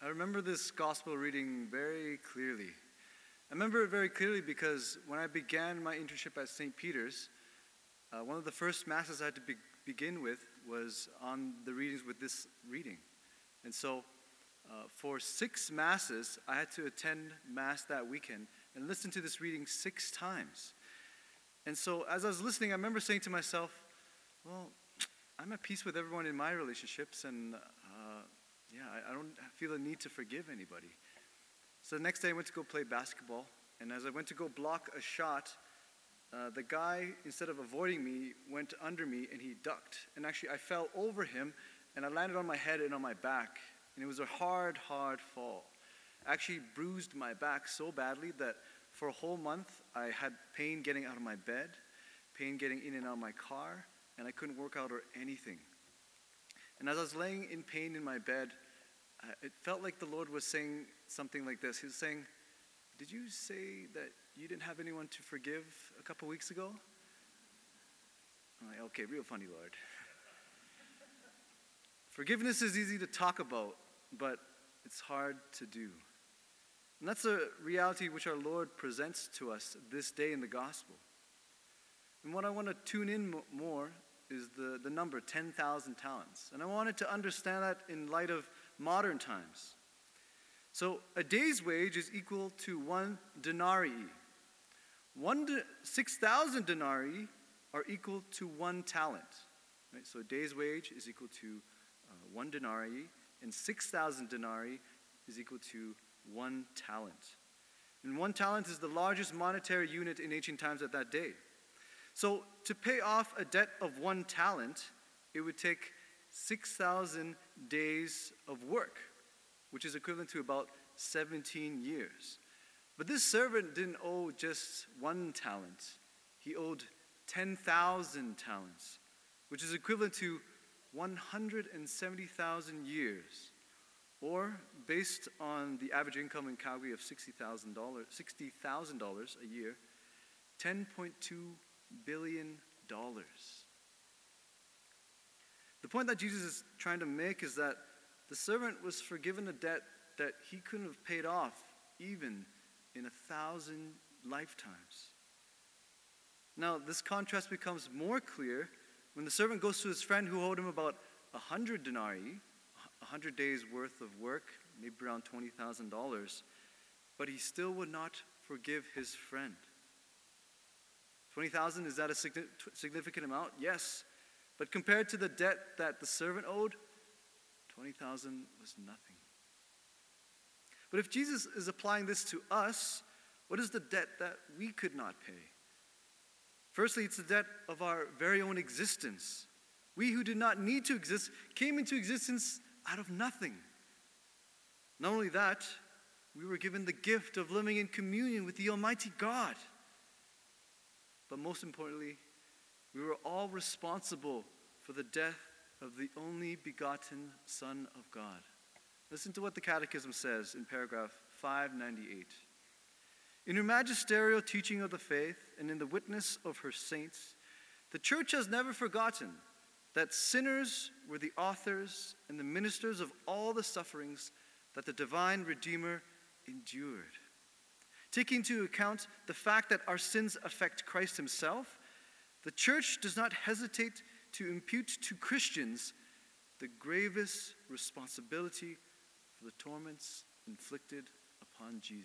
I remember this gospel reading very clearly. I remember it very clearly because when I began my internship at St. Peter's, one of the first masses I had to begin with was on the readings with this reading. And so for 6 masses, I had to attend mass that weekend and listen to this reading 6 times. And so as I was listening, I remember saying to myself, well, I'm at peace with everyone in my relationships, and I don't feel a need to forgive anybody. So the next day I went to go play basketball, and as I went to go block a shot, the guy, instead of avoiding me, went under me and he ducked. And actually I fell over him and I landed on my head and on my back. And it was a hard fall. I actually bruised my back so badly that for a whole month I had pain getting out of my bed, pain getting in and out of my car, and I couldn't work out or anything. And as I was laying in pain in my bed, it felt like the Lord was saying something like this. He was saying, did you say that you didn't have anyone to forgive a couple weeks ago? I'm like, okay, real funny, Lord. Forgiveness is easy to talk about, but it's hard to do. And that's a reality which our Lord presents to us this day in the gospel. And what I want to tune in more is the number 10,000 talents. And I wanted to understand that in light of modern times. So a day's wage is equal to 1 denarii. 6,000 denarii are equal to 1 talent. Right? So a day's wage is equal to 1 denarii, and 6,000 denarii is equal to 1 talent. And 1 talent is the largest monetary unit in ancient times at that day. So to pay off a debt of 1 talent, it would take 6,000 days of work, which is equivalent to about 17 years. But this servant didn't owe just 1 talent. He owed 10,000 talents, which is equivalent to 170,000 years, or based on the average income in Calgary of $60,000 a year, $10.2 billion. The point that Jesus is trying to make is that the servant was forgiven a debt that he couldn't have paid off even in 1,000 lifetimes. Now, this contrast becomes more clear when the servant goes to his friend who owed him about 100 denarii, 100 days worth of work, maybe around $20,000, but he still would not forgive his friend. 20,000, is that a significant amount? Yes. But compared to the debt that the servant owed, 20,000 was nothing. But if Jesus is applying this to us, what is the debt that we could not pay? Firstly, it's the debt of our very own existence. We who did not need to exist came into existence out of nothing. Not only that, we were given the gift of living in communion with the Almighty God. But most importantly, we were all responsible for the death of the only begotten Son of God. Listen to what the Catechism says in paragraph 598. In her magisterial teaching of the faith and in the witness of her saints, the Church has never forgotten that sinners were the authors and the ministers of all the sufferings that the divine Redeemer endured. Taking into account the fact that our sins affect Christ himself, the Church does not hesitate to impute to Christians the gravest responsibility for the torments inflicted upon Jesus.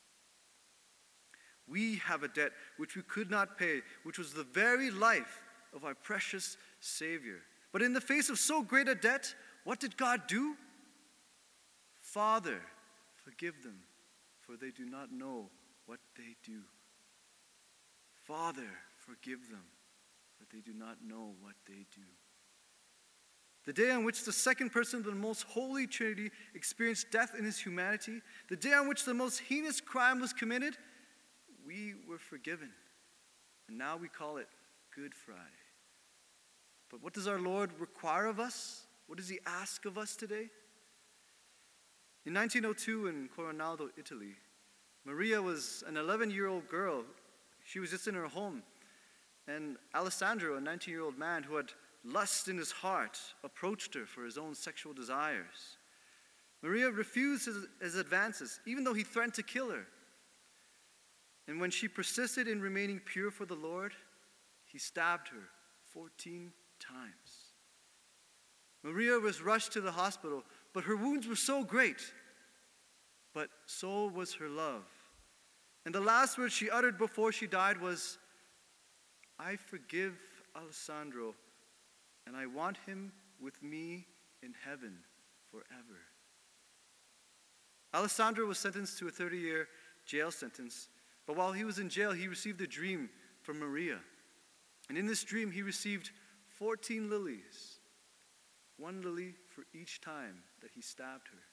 We have a debt which we could not pay, which was the very life of our precious Savior. But in the face of so great a debt, what did God do? Father, forgive them, for they do not know what they do. Father, forgive them, for they do not know what they do. The day on which the second person of the most holy Trinity experienced death in his humanity, the day on which the most heinous crime was committed, we were forgiven. And now we call it Good Friday. But what does our Lord require of us? What does he ask of us today? In 1902 in Coronado, Italy, Maria was an 11-year-old girl. She was just in her home. And Alessandro, a 19-year-old man who had lust in his heart, approached her for his own sexual desires. Maria refused his advances, even though he threatened to kill her. And when she persisted in remaining pure for the Lord, he stabbed her 14 times. Maria was rushed to the hospital, but her wounds were so great. But so was her love. And the last words she uttered before she died was, "I forgive Alessandro, and I want him with me in heaven forever." Alessandro was sentenced to a 30-year jail sentence, but while he was in jail, he received a dream from Maria. And in this dream, he received 14 lilies, one lily for each time that he stabbed her.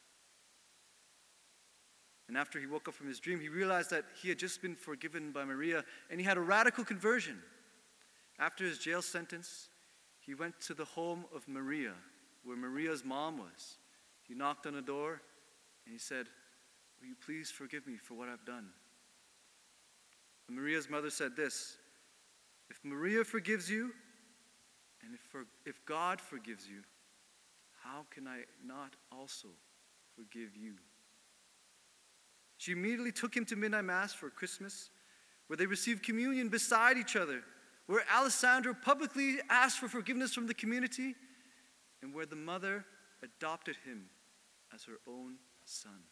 And after he woke up from his dream, he realized that he had just been forgiven by Maria, and he had a radical conversion. After his jail sentence, he went to the home of Maria, where Maria's mom was. He knocked on the door, and he said, "Will you please forgive me for what I've done?" And Maria's mother said this, "If Maria forgives you, and if God forgives you, how can I not also forgive you?" She immediately took him to midnight mass for Christmas, where they received communion beside each other, where Alessandro publicly asked for forgiveness from the community, and where the mother adopted him as her own son.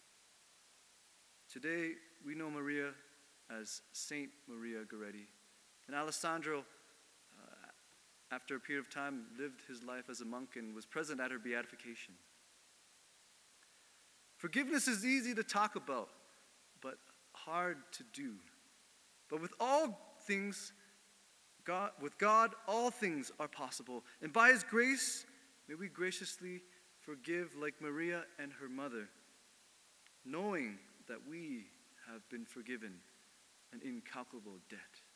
Today, we know Maria as Saint Maria Goretti. And Alessandro, after a period of time, lived his life as a monk and was present at her beatification. Forgiveness is easy to talk about, but hard to do. But with God, all things are possible. And by his grace, may we graciously forgive like Maria and her mother, knowing that we have been forgiven an incalculable debt.